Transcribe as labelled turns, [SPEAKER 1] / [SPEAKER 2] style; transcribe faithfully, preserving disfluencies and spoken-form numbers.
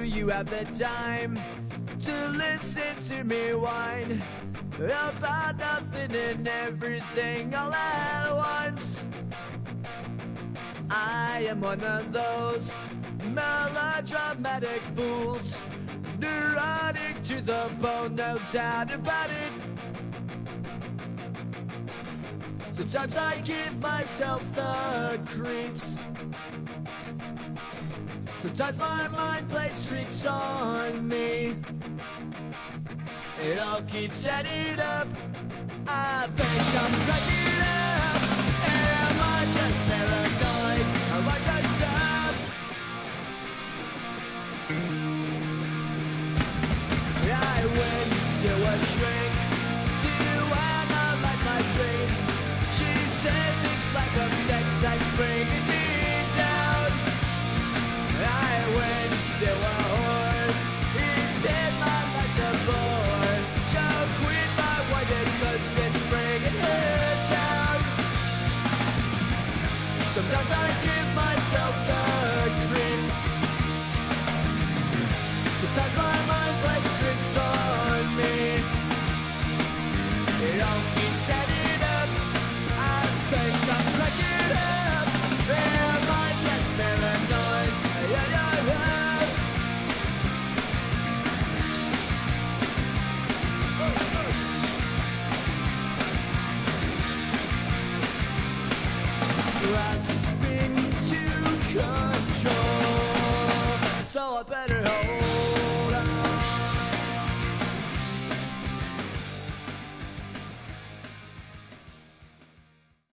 [SPEAKER 1] Do you have the time to listen to me whine about nothing and everything all at once? I am one of those melodramatic fools, neurotic to the bone, no doubt about it. Sometimes I give myself the creeps. Sometimes my mind plays tricks on me. It all keeps adding up. I think I'm cracking up. Am I just paranoid? Am I just up? I went to a shrink to analyze my dreams. She says it's like a sex that's bringing me down. I went to a whore. He said my life's a bore. She'll quit my wife cause it's bringing her down. Sometimes I give myself the creeps. Sometimes my mind plays tricks on me. It all keeps adding up. I think I'm cracking up. Am I just paranoid? Yeah, yeah, yeah. Trust